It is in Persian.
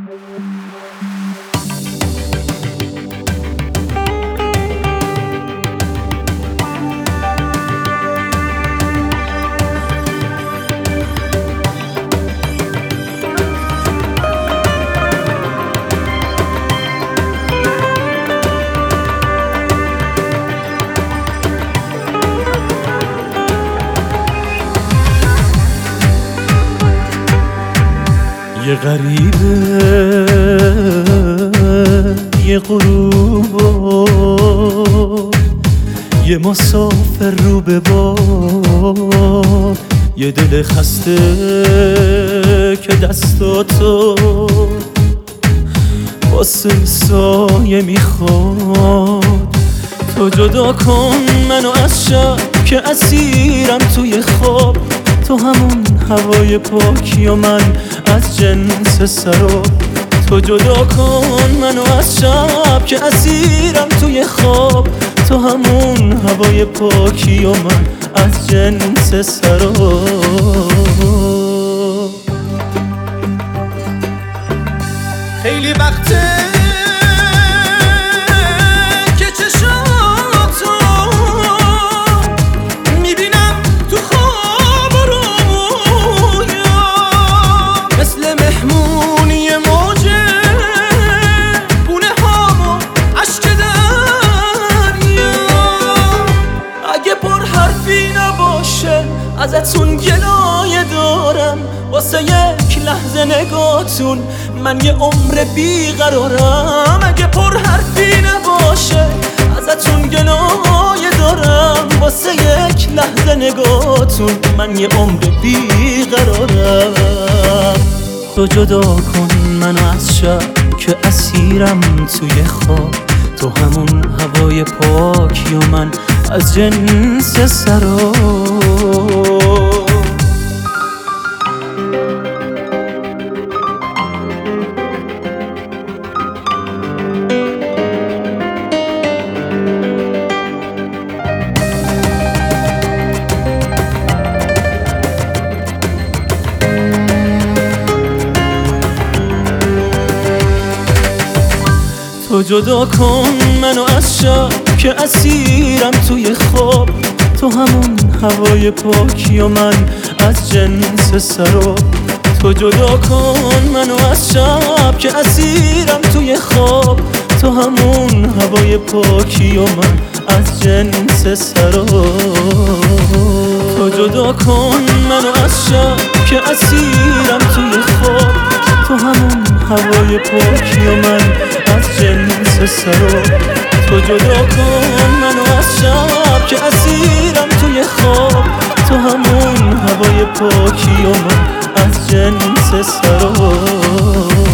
یه غریبه یه غروب یه مسافر رو به باد، یه دل خسته که دستاتو واسه سایه میخواد. تو جدا کن منو از شب که اسیرم توی خواب، تو همون هوای پاکی و من از جنس سراب. تو جدا کن منو از شب که اسیرم توی خواب، تو همون هوای پاکی و من از جنس سراب. خیلی وقته که چشاتو میبینم تو خواب و رویا، مثل مهمونی موجه بونه هامو عشق دریا. اگه پر حرفی نباشه ازتون گلایه دارم، واسه یک لحظه نگاتون من یه عمر بیقرارم. اگه پر حرفی نباشه ازتون گلایه دارم، واسه یک لحظه نگاتون من یه عمر بیقرارم. تو جدا کن منو از شب که اسیرم توی خواب، تو همون هوای پاکی و من از جنس سراب. تو جدا کن منو از شب که اسیرم توی خواب، تو همون هوای پاکی و من از جنس سراب. تو جدا کن منو از شب که اسیرم توی خواب، تو همون هوای پاکی و من از جنس سراب. تو جدا کن منو از شب که اسیرم توی خواب، تو همون هوای پاکی و من از جنس سراب. تو جدا کن منو از شب که اسیرم توی خواب، تو همون هوای پاکی و من از جنس سراب.